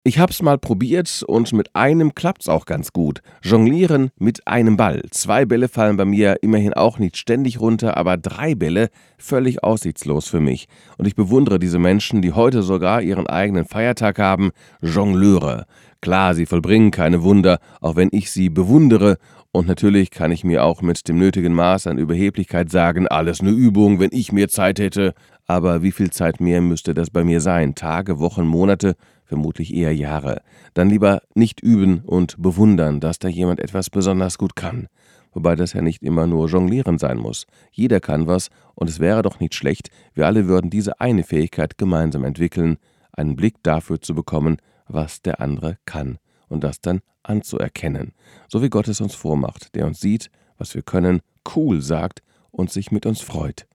Ich hab's mal probiert und mit einem klappt's auch ganz gut. Jonglieren mit einem Ball. 2 Bälle fallen bei mir immerhin auch nicht ständig runter, aber 3 Bälle völlig aussichtslos für mich. Und ich bewundere diese Menschen, die heute sogar ihren eigenen Feiertag haben, Jongleure. Klar, sie vollbringen keine Wunder, auch wenn ich sie bewundere. Und natürlich kann ich mir auch mit dem nötigen Maß an Überheblichkeit sagen, alles eine Übung, wenn ich mehr Zeit hätte. Aber wie viel Zeit mehr müsste das bei mir sein? Tage, Wochen, Monate? Vermutlich eher Jahre. Dann lieber nicht üben und bewundern, dass da jemand etwas besonders gut kann. Wobei das ja nicht immer nur Jonglieren sein muss. Jeder kann was und es wäre doch nicht schlecht, wir alle würden diese eine Fähigkeit gemeinsam entwickeln, einen Blick dafür zu bekommen, was der andere kann und das dann anzuerkennen. So wie Gott es uns vormacht, der uns sieht, was wir können, cool sagt und sich mit uns freut.